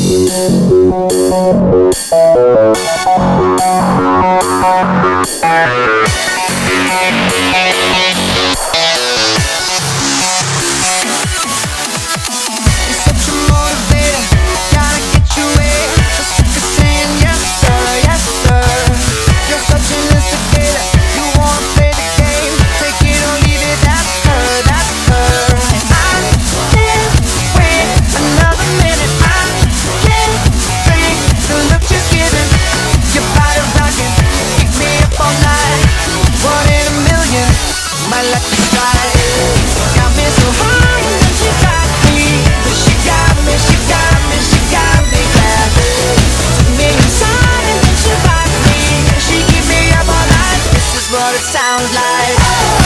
Sounds like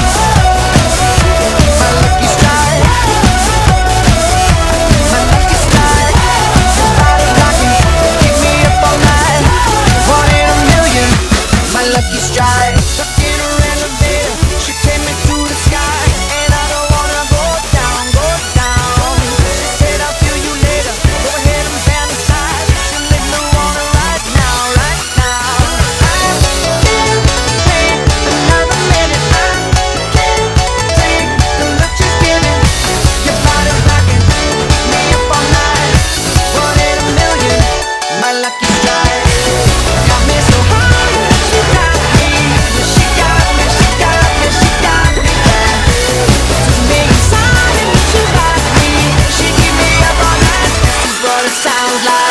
my lucky strike, my lucky strike. Somebody rocking, keep me up all night. One in a million, my lucky strike. Stuck in her elevator, she take me to the sky, and I don't wanna go down, go down. She said I'll feel you later. Go ahead and fantasize. She make me wanna right now, right now. Sounds like